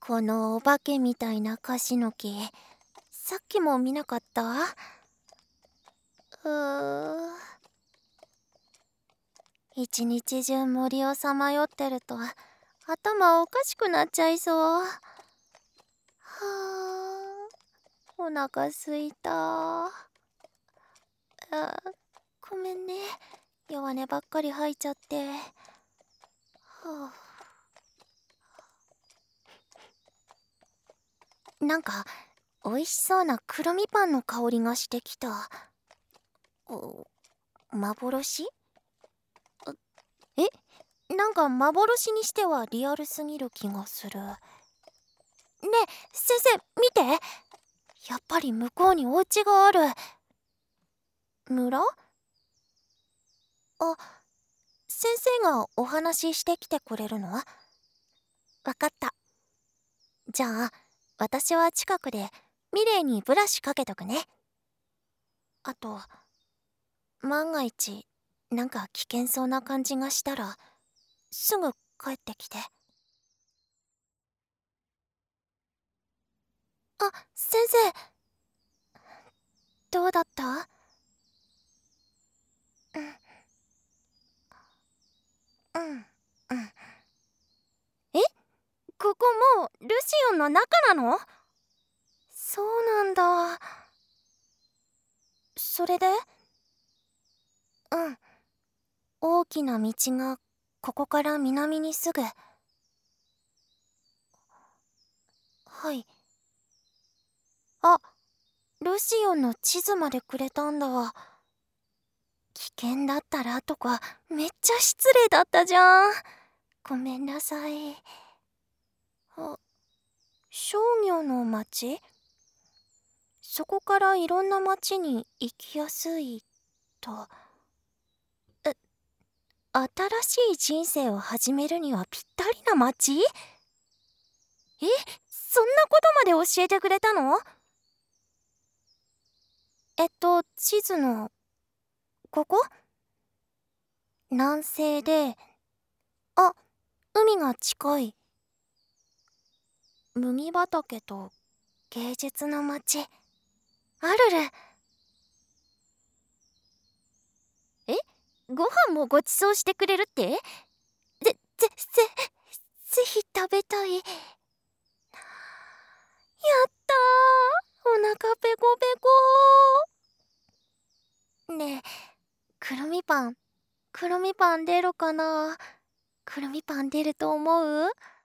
このお化けみたいなカシの木、さっきも見なかった？一日中森をさまよってると頭おかしくなっちゃいそう。はあ、お腹すいた。ごめんね、弱音ばっかり吐いちゃって。はあ、なんか美味しそうな黒みパンの香りがしてきた。幻？なんか幻にしてはリアルすぎる気がする。ねえ先生、見て、やっぱり向こうにお家がある。村？先生がお話ししてきてくれるの？わかった。じゃあ私は近くでミレイにブラシかけとくね。あと、万が一なんか危険そうな感じがしたらすぐ帰ってきて。先生、どうだった？え、ここもうルシオンの中なの？そうなんだ。それで？大きな道がここから南にすぐ。はい。ルシオンの地図までくれたんだ。危険だったらとかめっちゃ失礼だったじゃん。ごめんなさい。商業の町？そこからいろんな町に行きやすいと。新しい人生を始めるにはぴったりな町？そんなことまで教えてくれたの？地図のここ？南西で、海が近い。麦畑と芸術の街。アルル。ご飯もごちそうしてくれるって？ぜひ食べたい。やったー、お腹ペコペコ。ねえ、くるみパン出るかな？くるみパン出ると思う？